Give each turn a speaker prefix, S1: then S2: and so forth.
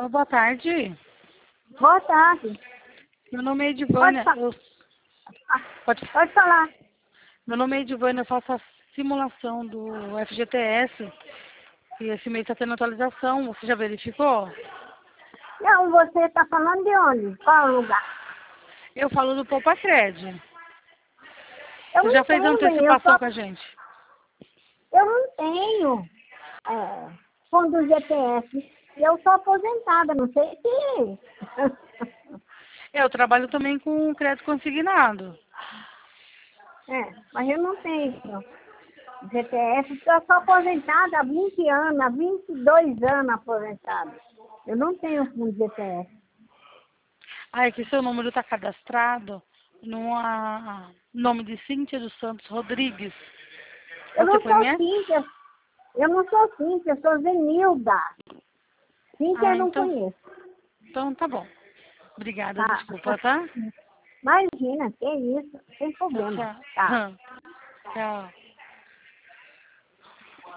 S1: Boa tarde.
S2: Boa tarde.
S1: Meu nome é Edivânia.
S2: Pode falar.
S1: Meu nome é Edivânia, eu faço a simulação do FGTS. E esse mês está tendo atualização. Você já verificou?
S2: Não, você está falando de onde? Qual lugar?
S1: Eu falo do Poupa Cred.
S2: Eu
S1: Você já
S2: não
S1: fez
S2: tenho,
S1: antecipação com a gente?
S2: eu não tenho fundo GPF. Eu sou aposentada, não sei se...
S1: Eu trabalho também com crédito consignado.
S2: Mas eu não tenho GPF, porque eu sou aposentada há 20 anos, há 22 anos aposentada. Eu não tenho fundo GPF.
S1: Ah, é que seu número está cadastrado no nome de Cíntia dos Santos Rodrigues.
S2: Eu
S1: Você
S2: não sou
S1: conhece?
S2: Cíntia, eu sou Zenilda. Cíntia eu não
S1: Então
S2: conheço.
S1: tá bom. Obrigada,
S2: Tá.
S1: desculpa, tá?
S2: Imagina, que isso, sem problema.
S1: Tchau.
S2: Tá.
S1: Tchau.